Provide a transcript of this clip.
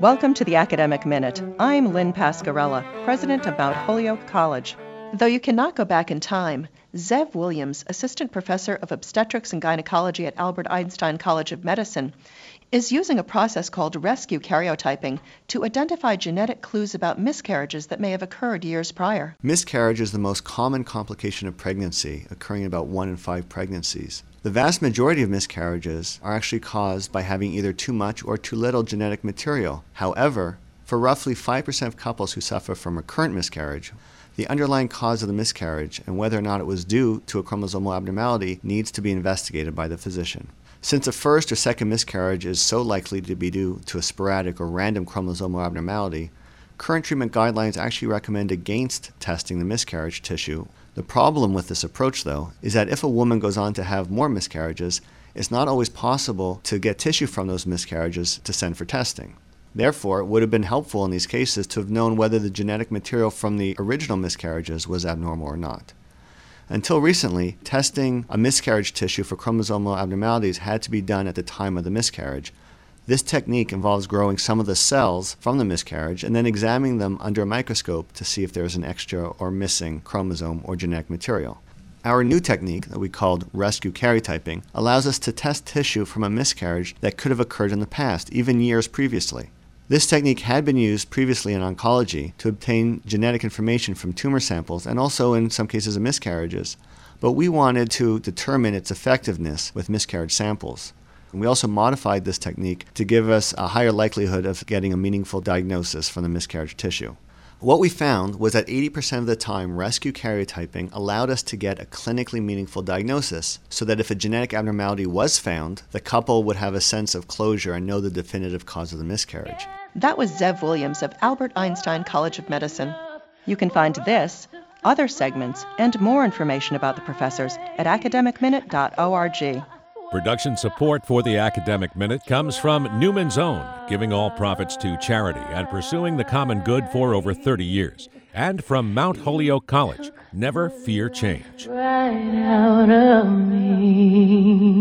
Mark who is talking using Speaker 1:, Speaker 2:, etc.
Speaker 1: Welcome to the Academic Minute. I'm Lynn Pascarella, president of Mount Holyoke College. Though you cannot go back in time, Zev Williams, assistant professor of obstetrics and gynecology at Albert Einstein College of Medicine, is using a process called rescue karyotyping to identify genetic clues about miscarriages that may have occurred years prior.
Speaker 2: Miscarriage is the most common complication of pregnancy, occurring in about 1 in 5 pregnancies. The vast majority of miscarriages are actually caused by having either too much or too little genetic material. However, for roughly 5% of couples who suffer from recurrent miscarriage, the underlying cause of the miscarriage and whether or not it was due to a chromosomal abnormality needs to be investigated by the physician. Since a first or second miscarriage is so likely to be due to a sporadic or random chromosomal abnormality, current treatment guidelines actually recommend against testing the miscarriage tissue. The problem with this approach, though, is that if a woman goes on to have more miscarriages, it's not always possible to get tissue from those miscarriages to send for testing. Therefore, it would have been helpful in these cases to have known whether the genetic material from the original miscarriages was abnormal or not. Until recently, testing a miscarriage tissue for chromosomal abnormalities had to be done at the time of the miscarriage. This technique involves growing some of the cells from the miscarriage and then examining them under a microscope to see if there is an extra or missing chromosome or genetic material. Our new technique, that we called rescue karyotyping, allows us to test tissue from a miscarriage that could have occurred in the past, even years previously. This technique had been used previously in oncology to obtain genetic information from tumor samples and also in some cases of miscarriages, but we wanted to determine its effectiveness with miscarriage samples. And we also modified this technique to give us a higher likelihood of getting a meaningful diagnosis from the miscarriage tissue. What we found was that 80% of the time, rescue karyotyping allowed us to get a clinically meaningful diagnosis, so that if a genetic abnormality was found, the couple would have a sense of closure and know the definitive cause of the miscarriage.
Speaker 1: That was Zev Williams of Albert Einstein College of Medicine. You can find this, other segments, and more information about the professors at academicminute.org.
Speaker 3: Production support for the Academic Minute comes from Newman's Own, giving all profits to charity and pursuing the common good for over 30 years. And from Mount Holyoke College, never fear change.
Speaker 4: Right out of me.